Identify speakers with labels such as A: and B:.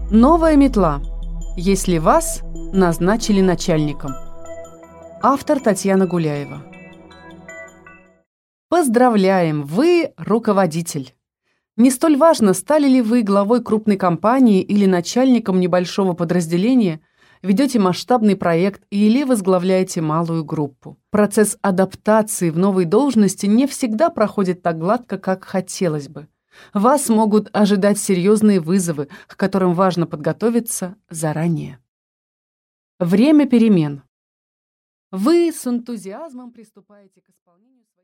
A: Новая метла. Если вас назначили начальником. Автор Татьяна Гуляева. Поздравляем, вы руководитель. Не столь важно, стали ли вы главой крупной компании или начальником небольшого подразделения, ведете масштабный проект или возглавляете малую группу. Процесс адаптации в новой должности не всегда проходит так гладко, как хотелось бы. Вас могут ожидать серьезные вызовы, к которым важно подготовиться заранее. Время перемен. Вы с энтузиазмом приступаете к исполнению